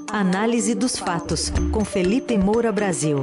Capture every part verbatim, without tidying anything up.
Análise dos fatos, com Felipe Moura Brasil.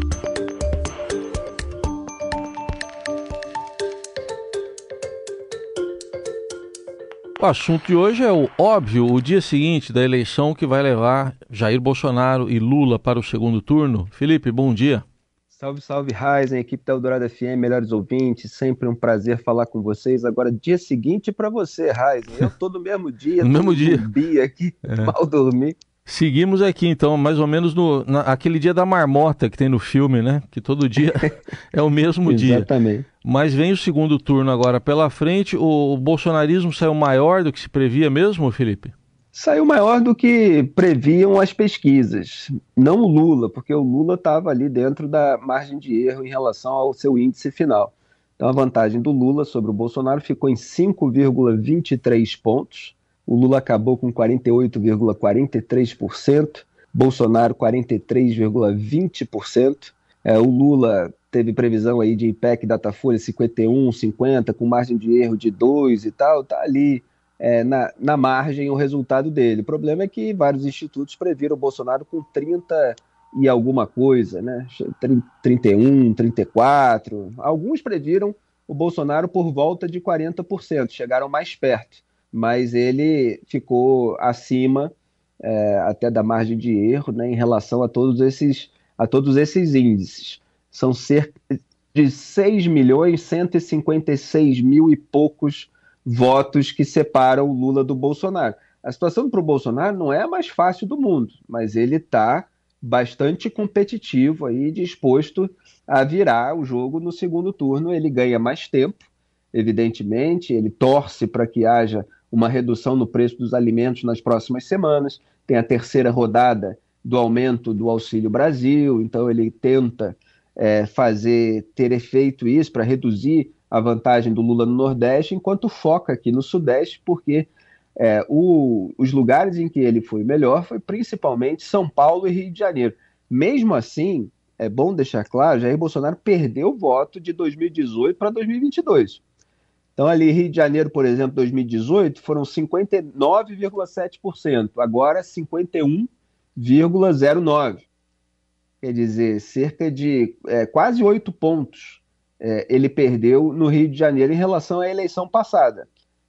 O assunto de hoje é o óbvio, o dia seguinte da eleição que vai levar Jair Bolsonaro e Lula para o segundo turno. Felipe, bom dia. Salve, salve, Ryzen, equipe da Eldorado F M, melhores ouvintes, sempre um prazer falar com vocês. Agora, dia seguinte para você, Ryzen, eu tô no mesmo dia, no mesmo dia. Zumbi aqui, é. Mal dormir. Seguimos aqui, então, mais ou menos no, na, aquele dia da marmota que tem no filme, né? Que todo dia é o mesmo dia. Exatamente. Mas vem o segundo turno agora pela frente. O, o bolsonarismo saiu maior do que se previa mesmo, Felipe? Saiu maior do que previam as pesquisas. Não o Lula, porque o Lula estava ali dentro da margem de erro em relação ao seu índice final. Então a vantagem do Lula sobre o Bolsonaro ficou em cinco vírgula vinte e três pontos. O Lula acabou com quarenta e oito vírgula quarenta e três por cento, Bolsonaro quarenta e três vírgula vinte por cento. É, o Lula teve previsão aí de I P E C Datafolha cinquenta e um, cinquenta, com margem de erro de dois e tal, tá ali é, na, na margem o resultado dele. O problema é que vários institutos previram o Bolsonaro com trinta e alguma coisa, né? trinta e um, trinta e quatro. Alguns previram o Bolsonaro por volta de quarenta por cento, chegaram mais perto. Mas ele ficou acima é, até da margem de erro, né, em relação a todos esses, a todos esses índices. São cerca de seis milhões cento e cinquenta e seis mil e poucos votos que separam o Lula do Bolsonaro. A situação para o Bolsonaro não é a mais fácil do mundo, mas ele está bastante competitivo e disposto a virar o jogo no segundo turno. Ele ganha mais tempo, evidentemente, ele torce para que haja uma redução no preço dos alimentos nas próximas semanas, tem a terceira rodada do aumento do Auxílio Brasil, então ele tenta é, fazer, ter efeito isso para reduzir a vantagem do Lula no Nordeste, enquanto foca aqui no Sudeste, porque é, o, os lugares em que ele foi melhor foi principalmente São Paulo e Rio de Janeiro. Mesmo assim, é bom deixar claro, Jair Bolsonaro perdeu o voto de dois mil e dezoito para dois mil e vinte e dois. Então, ali, Rio de Janeiro, por exemplo, dois mil e dezoito, foram cinquenta e nove vírgula sete por cento, agora cinquenta e um vírgula zero nove por cento. Quer dizer, cerca de é, quase oito pontos é, ele perdeu no Rio de Janeiro em relação à eleição passada,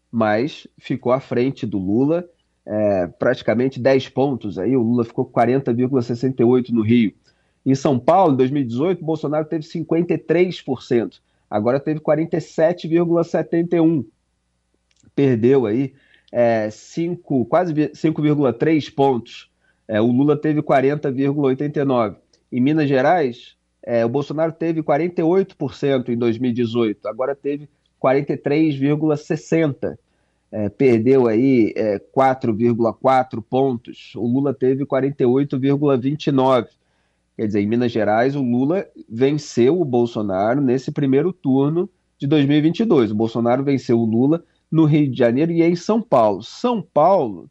mas ficou à frente do Lula, é, praticamente dez pontos. Aí o Lula ficou com quarenta vírgula sessenta e oito por cento no Rio. Em São Paulo, em dois mil e dezoito, o Bolsonaro teve cinquenta e três por cento. Agora teve quarenta e sete vírgula setenta e um por cento. Perdeu aí é, cinco, quase cinco vírgula três pontos. É, o Lula teve quarenta vírgula oitenta e nove por cento. Em Minas Gerais, é, o Bolsonaro teve quarenta e oito por cento em dois mil e dezoito. Agora teve quarenta e três vírgula sessenta por cento. É, perdeu aí é, quatro vírgula quatro pontos. O Lula teve quarenta e oito vírgula vinte e nove por cento. Quer dizer, em Minas Gerais, o Lula venceu o Bolsonaro nesse primeiro turno de dois mil e vinte e dois. O Bolsonaro venceu o Lula no Rio de Janeiro e em São Paulo. São Paulo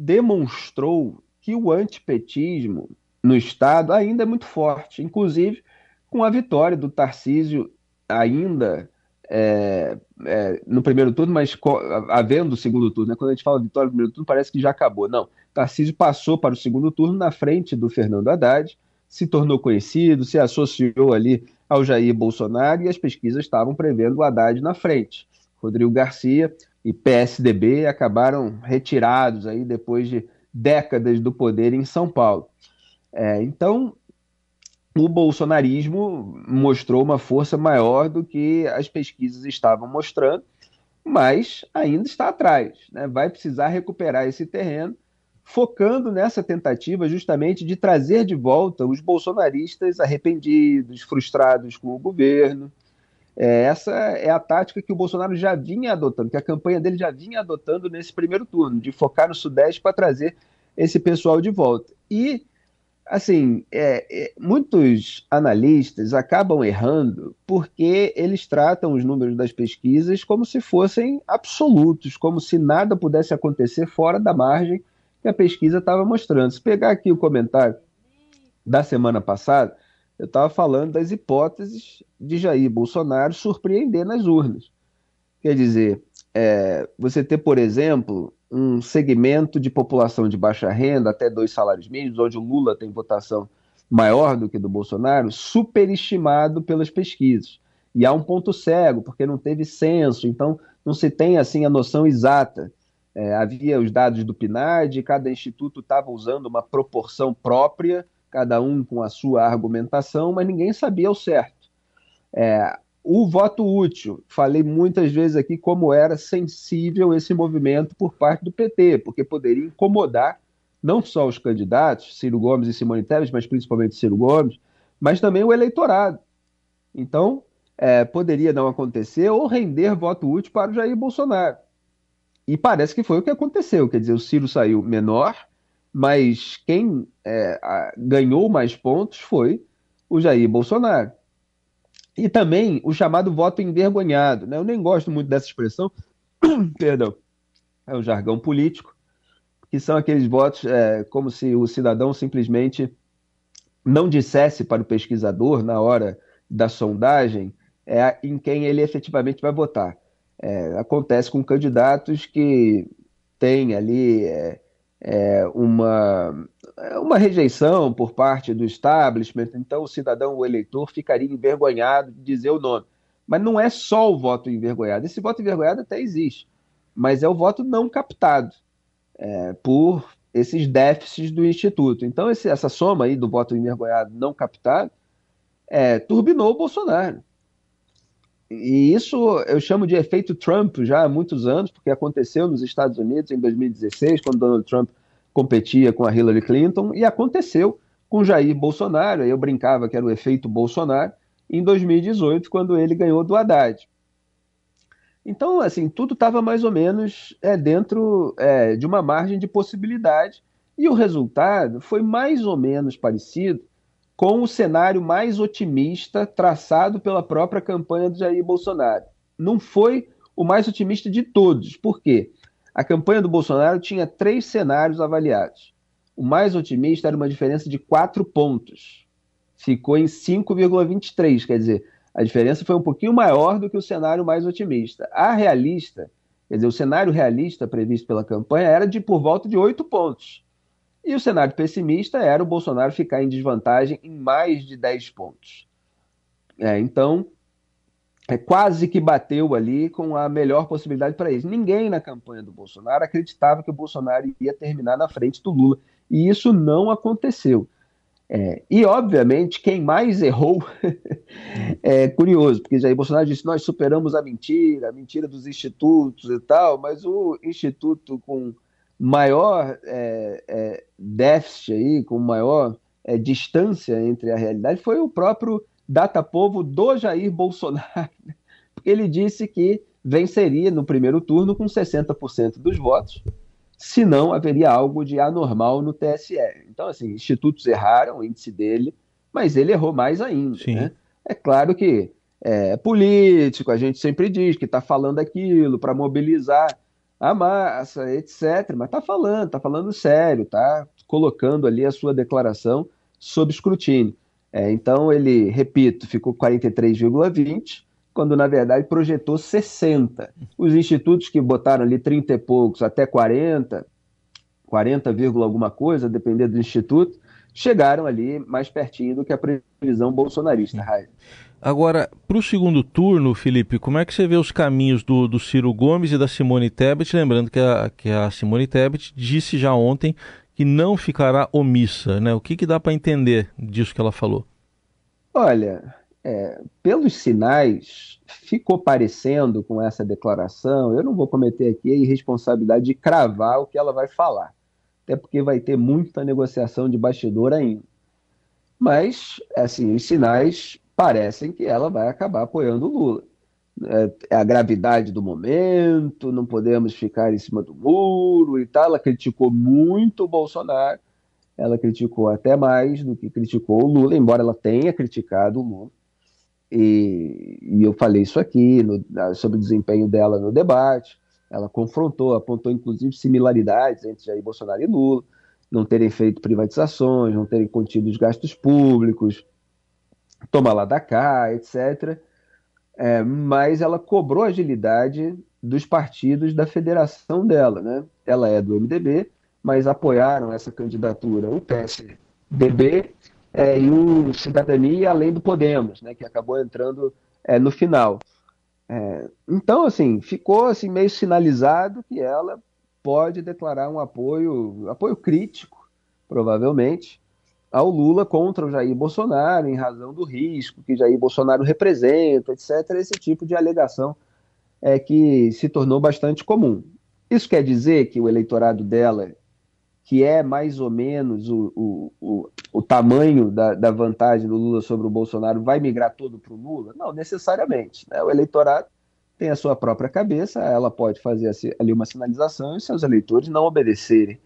demonstrou que o antipetismo no Estado ainda é muito forte, inclusive com a vitória do Tarcísio ainda é, é, no primeiro turno, mas havendo o segundo turno. Né? Quando a gente fala vitória no primeiro turno, parece que já acabou. Não, Tarcísio passou para o segundo turno na frente do Fernando Haddad, se tornou conhecido, se associou ali ao Jair Bolsonaro e as pesquisas estavam prevendo o Haddad na frente. Rodrigo Garcia e P S D B acabaram retirados aí depois de décadas do poder em São Paulo. É, então, o bolsonarismo mostrou uma força maior do que as pesquisas estavam mostrando, mas ainda está atrás, né? Vai precisar recuperar esse terreno, focando nessa tentativa justamente de trazer de volta os bolsonaristas arrependidos, frustrados com o governo. É, essa é a tática que o Bolsonaro já vinha adotando, que a campanha dele já vinha adotando nesse primeiro turno, de focar no Sudeste para trazer esse pessoal de volta. E, assim, é, é, muitos analistas acabam errando porque eles tratam os números das pesquisas como se fossem absolutos, como se nada pudesse acontecer fora da margem que a pesquisa estava mostrando. Se pegar aqui o comentário da semana passada, eu estava falando das hipóteses de Jair Bolsonaro surpreender nas urnas. Quer dizer, é, você ter, por exemplo, um segmento de população de baixa renda, até dois salários mínimos, onde o Lula tem votação maior do que do Bolsonaro, superestimado pelas pesquisas. E há um ponto cego, porque não teve censo, então não se tem assim a noção exata. É, havia os dados do PNAD, cada instituto estava usando uma proporção própria, cada um com a sua argumentação, mas ninguém sabia ao certo. É, o voto útil, falei muitas vezes aqui como era sensível esse movimento por parte do P T, porque poderia incomodar não só os candidatos, Ciro Gomes e Simone Tebet, mas principalmente Ciro Gomes, mas também o eleitorado. Então, é, poderia não acontecer ou render voto útil para o Jair Bolsonaro. E parece que foi o que aconteceu, quer dizer, o Ciro saiu menor, mas quem é, a, ganhou mais pontos foi o Jair Bolsonaro. E também o chamado voto envergonhado, né? Eu nem gosto muito dessa expressão, perdão, é o jargão político, que são aqueles votos é, como se o cidadão simplesmente não dissesse para o pesquisador, na hora da sondagem, é, em quem ele efetivamente vai votar. É, acontece com candidatos que têm ali é, é, uma, uma rejeição por parte do establishment, então o cidadão, o eleitor, ficaria envergonhado de dizer o nome. Mas não é só o voto envergonhado, esse voto envergonhado até existe, mas é o voto não captado é, por esses déficits do Instituto. Então esse, essa soma aí do voto envergonhado não captado é, turbinou o Bolsonaro. E isso eu chamo de efeito Trump já há muitos anos, porque aconteceu nos Estados Unidos em dois mil e dezesseis, quando Donald Trump competia com a Hillary Clinton, e aconteceu com Jair Bolsonaro, eu brincava que era o efeito Bolsonaro, em dois mil e dezoito, quando ele ganhou do Haddad. Então, assim, tudo estava mais ou menos é, dentro é, de uma margem de possibilidade, e o resultado foi mais ou menos parecido com o cenário mais otimista traçado pela própria campanha do Jair Bolsonaro. Não foi o mais otimista de todos. Por quê? A campanha do Bolsonaro tinha três cenários avaliados. O mais otimista era uma diferença de quatro pontos. Ficou em cinco vírgula vinte e três, quer dizer, a diferença foi um pouquinho maior do que o cenário mais otimista. A realista, quer dizer, o cenário realista previsto pela campanha era de por volta de oito pontos. E o cenário pessimista era o Bolsonaro ficar em desvantagem em mais de dez pontos. É, então, é, quase que bateu ali com a melhor possibilidade para eles. Ninguém na campanha do Bolsonaro acreditava que o Bolsonaro ia terminar na frente do Lula. E isso não aconteceu. É, e, obviamente, quem mais errou é curioso, porque Jair Bolsonaro disse: nós superamos a mentira, a mentira dos institutos e tal, mas o instituto com maior é, é, déficit aí, com maior é, distância entre a realidade, foi o próprio Datapovo do Jair Bolsonaro, porque ele disse que venceria no primeiro turno com sessenta por cento dos votos, senão haveria algo de anormal no T S E. Então, assim, institutos erraram o índice dele, mas ele errou mais ainda. Né? É claro que é político, a gente sempre diz que está falando aquilo para mobilizar a massa, etcétera. Mas está falando, está falando sério, está colocando ali a sua declaração sob escrutínio. É, então ele, repito, ficou quarenta e três vírgula vinte, quando na verdade projetou sessenta. Os institutos que botaram ali trinta e poucos até quarenta, quarenta, alguma coisa, dependendo do instituto, chegaram ali mais pertinho do que a previsão bolsonarista. Raio. Agora, para o segundo turno, Felipe, como é que você vê os caminhos do, do Ciro Gomes e da Simone Tebet? Lembrando que a, que a Simone Tebet disse já ontem que não ficará omissa, né? O que, que dá para entender disso que ela falou? Olha, é, pelos sinais, ficou parecendo com essa declaração, eu não vou cometer aqui a irresponsabilidade de cravar o que ela vai falar, até porque vai ter muita negociação de bastidor ainda. Mas, assim, os sinais parecem que ela vai acabar apoiando o Lula. É a gravidade do momento, não podemos ficar em cima do muro e tal. Ela criticou muito o Bolsonaro, ela criticou até mais do que criticou o Lula, embora ela tenha criticado o Lula. E, e eu falei isso aqui no, sobre o desempenho dela no debate. Ela confrontou, apontou inclusive similaridades entre Jair Bolsonaro e Lula, não terem feito privatizações, não terem contido os gastos públicos, toma lá da cá, etcétera. É, mas ela cobrou agilidade dos partidos da federação dela, né? Ela é do M D B, mas apoiaram essa candidatura o P S D B é, e o Cidadania, além do Podemos, né? Que acabou entrando é, no final. É, então, assim, ficou assim, meio sinalizado que ela pode declarar um apoio, apoio crítico, provavelmente, ao Lula contra o Jair Bolsonaro, em razão do risco que Jair Bolsonaro representa, etcétera. Esse tipo de alegação é que se tornou bastante comum. Isso quer dizer que o eleitorado dela, que é mais ou menos o, o, o, o tamanho da, da vantagem do Lula sobre o Bolsonaro, vai migrar todo para o Lula? Não, necessariamente. Né? O eleitorado tem a sua própria cabeça, ela pode fazer ali uma sinalização e seus eleitores não obedecerem.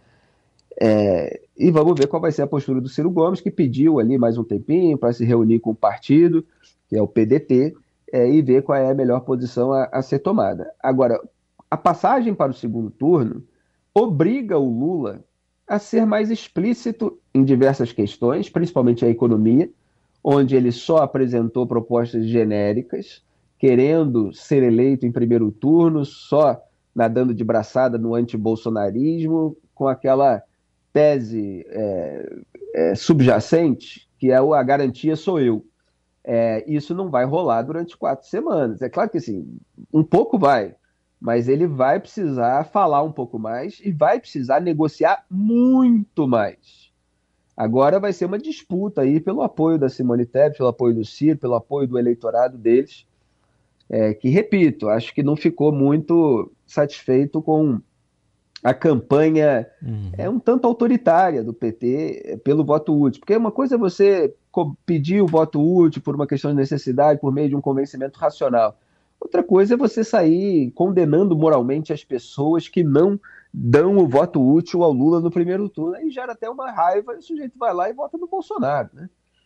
É, e vamos ver qual vai ser a postura do Ciro Gomes, que pediu ali mais um tempinho para se reunir com o partido, que é o P D T, é, e ver qual é a melhor posição a, a ser tomada. Agora, a passagem para o segundo turno obriga o Lula a ser mais explícito em diversas questões, principalmente a economia, onde ele só apresentou propostas genéricas, querendo ser eleito em primeiro turno, só nadando de braçada no antibolsonarismo, com aquela tese é, é, subjacente, que é o a garantia sou eu. É, isso não vai rolar durante quatro semanas. É claro que assim, um pouco vai, mas ele vai precisar falar um pouco mais e vai precisar negociar muito mais. Agora vai ser uma disputa aí pelo apoio da Simone Tebet, pelo apoio do Ciro, pelo apoio do eleitorado deles, é, que, repito, acho que não ficou muito satisfeito com a campanha Uhum. é um tanto autoritária do P T pelo voto útil. Porque uma coisa é você pedir o voto útil por uma questão de necessidade, por meio de um convencimento racional. Outra coisa é você sair condenando moralmente as pessoas que não dão o voto útil ao Lula no primeiro turno. Aí gera até uma raiva e o sujeito vai lá e vota no Bolsonaro. Né?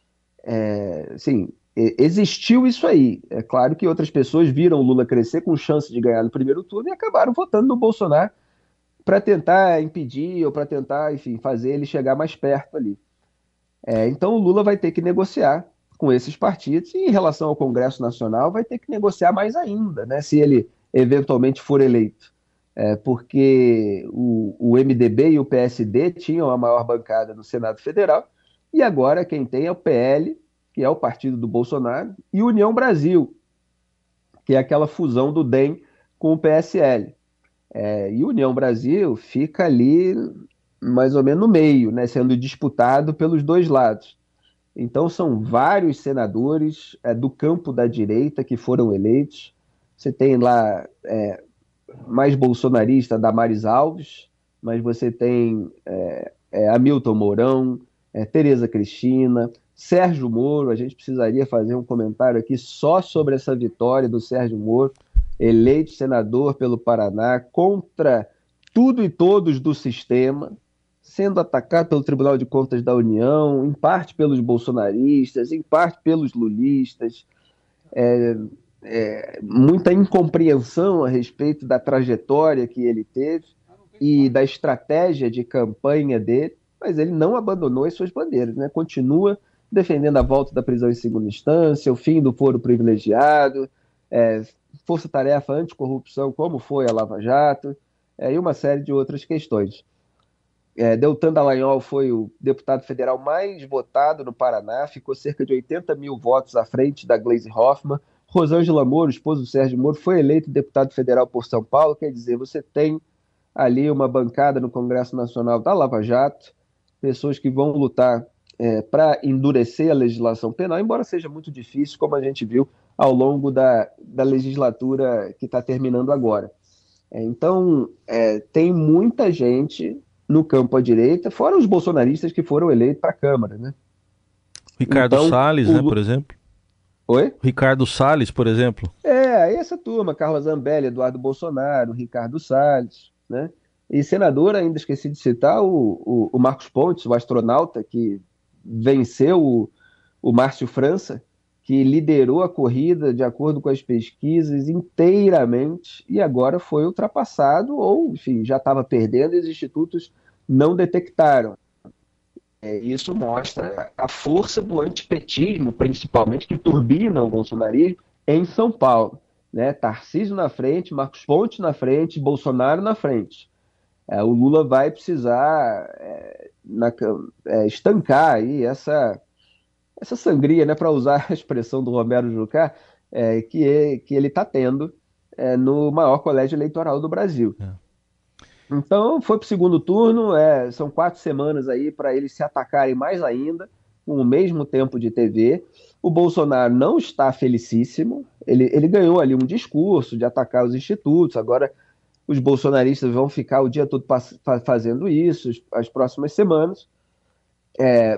É, assim, existiu isso aí. É claro que outras pessoas viram o Lula crescer com chance de ganhar no primeiro turno e acabaram votando no Bolsonaro para tentar impedir ou para tentar, enfim, fazer ele chegar mais perto ali. É, então o Lula vai ter que negociar com esses partidos e em relação ao Congresso Nacional vai ter que negociar mais ainda, né, se ele eventualmente for eleito. É, porque o, o M D B e o P S D tinham a maior bancada no Senado Federal e agora quem tem é o P L, que é o partido do Bolsonaro, e União Brasil, que é aquela fusão do D E M com o P S L. É, e União Brasil fica ali mais ou menos no meio, né, sendo disputado pelos dois lados. Então são vários senadores é, do campo da direita que foram eleitos. Você tem lá é, mais bolsonarista Damares Alves, mas você tem é, é, Hamilton Mourão, é, Tereza Cristina, Sérgio Moro. A gente precisaria fazer um comentário aqui só sobre essa vitória do Sérgio Moro, eleito senador pelo Paraná, contra tudo e todos do sistema, sendo atacado pelo Tribunal de Contas da União, em parte pelos bolsonaristas, em parte pelos lulistas, é, é, muita incompreensão a respeito da trajetória que ele teve e da estratégia de campanha dele, mas ele não abandonou as suas bandeiras, né? Continua defendendo a volta da prisão em segunda instância, o fim do foro privilegiado, é, força-tarefa anticorrupção, como foi a Lava Jato, é, e uma série de outras questões. É, Deltan Dallagnol foi o deputado federal mais votado no Paraná, ficou cerca de oitenta mil votos à frente da Gleisi Hoffmann. Rosângela Moro, esposa do Sérgio Moro, foi eleito deputado federal por São Paulo. Quer dizer, você tem ali uma bancada no Congresso Nacional da Lava Jato, pessoas que vão lutar é, para endurecer a legislação penal, embora seja muito difícil, como a gente viu ao longo da, da legislatura que está terminando agora. É, então, é, tem muita gente no campo à direita, fora os bolsonaristas que foram eleitos para a Câmara, né? Ricardo então, Salles, o... né, por exemplo? Oi? Ricardo Salles, por exemplo. É, essa turma, Carla Zambelli, Eduardo Bolsonaro, Ricardo Salles, né? E senador, ainda esqueci de citar o, o, o Marcos Pontes, o astronauta que venceu o, o Márcio França, que liderou a corrida, de acordo com as pesquisas, inteiramente, e agora foi ultrapassado, ou, enfim, já estava perdendo e os institutos não detectaram. É, isso mostra a força do antipetismo, principalmente, que turbina o bolsonarismo, em São Paulo, né? Tarcísio na frente, Marcos Pontes na frente, Bolsonaro na frente. É, o Lula vai precisar é, na, é, estancar aí essa, essa sangria, né, para usar a expressão do Romero Jucá, é, que, é, que ele está tendo é, no maior colégio eleitoral do Brasil. É. Então, foi para o segundo turno, é, são quatro semanas aí para eles se atacarem mais ainda, com o mesmo tempo de T V. O Bolsonaro não está felicíssimo, ele, ele ganhou ali um discurso de atacar os institutos, agora os bolsonaristas vão ficar o dia todo fazendo isso, as próximas semanas, é,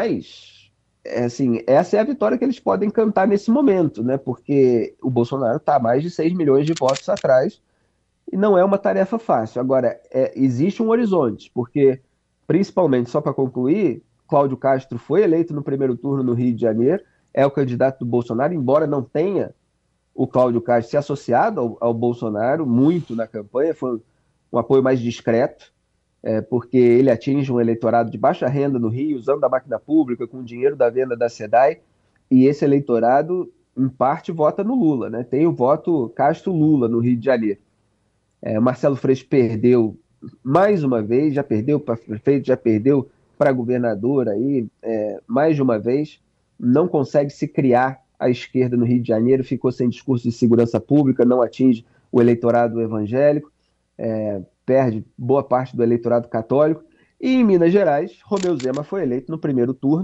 mas, é, assim, essa é a vitória que eles podem cantar nesse momento, né? Porque o Bolsonaro está a mais de seis milhões de votos atrás, e não é uma tarefa fácil. Agora, é, existe um horizonte, porque, principalmente, só para concluir, Cláudio Castro foi eleito no primeiro turno no Rio de Janeiro, é o candidato do Bolsonaro, embora não tenha o Cláudio Castro se associado ao, ao Bolsonaro muito na campanha, foi um, um apoio mais discreto, é, porque ele atinge um eleitorado de baixa renda no Rio, usando a máquina pública, com o dinheiro da venda da SEDAI, e esse eleitorado, em parte, vota no Lula, né? Tem o voto Castro-Lula no Rio de Janeiro. É, Marcelo Freixo perdeu mais uma vez, já perdeu para prefeito, já perdeu para governador aí, é, mais de uma vez, não consegue se criar à esquerda no Rio de Janeiro, ficou sem discurso de segurança pública, não atinge o eleitorado evangélico, é, perde boa parte do eleitorado católico. E em Minas Gerais, Romeu Zema foi eleito no primeiro turno,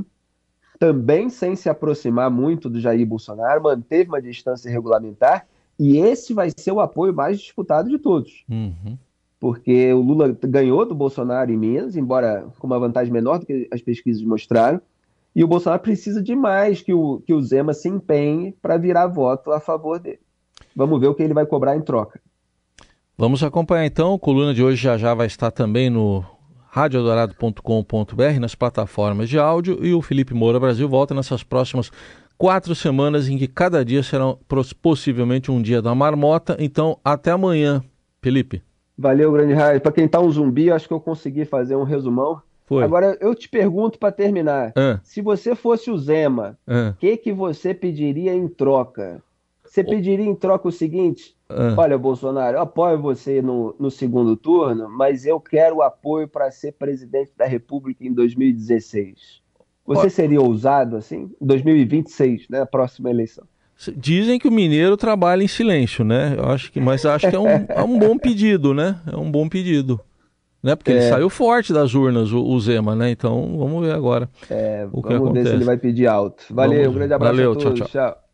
também sem se aproximar muito do Jair Bolsonaro, manteve uma distância regulamentar, e esse vai ser o apoio mais disputado de todos. Uhum. Porque o Lula ganhou do Bolsonaro em Minas, embora com uma vantagem menor do que as pesquisas mostraram, e o Bolsonaro precisa demais que o, que o Zema se empenhe para virar voto a favor dele. Vamos ver o que ele vai cobrar em troca. Vamos acompanhar então. A coluna de hoje já já vai estar também no rádio eldorado ponto com ponto b r, nas plataformas de áudio, e o Felipe Moura Brasil volta nessas próximas quatro semanas em que cada dia será possivelmente um dia da marmota. Então, até amanhã, Felipe. Valeu, grande raio. Para quem tá um zumbi, acho que eu consegui fazer um resumão. Foi. Agora, eu te pergunto para terminar. Ah. Se você fosse o Zema, o ah. que, que você pediria em troca? Você pediria em troca o seguinte: ah. olha, Bolsonaro, eu apoio você no, no segundo turno, mas eu quero o apoio para ser presidente da República em dois mil e dezesseis. Você seria ousado assim? Em dois mil e vinte e seis, né? A próxima eleição. Dizem que o mineiro trabalha em silêncio, né? Eu acho que, mas acho que é um, é um bom pedido, né? É um bom pedido. Né? Porque é. ele saiu forte das urnas, o, o Zema, né? Então vamos ver agora é, o que vamos acontece. Ver se ele vai pedir alto. Valeu, vamos... um grande abraço Valeu, a todos. Tchau, tchau. Tchau.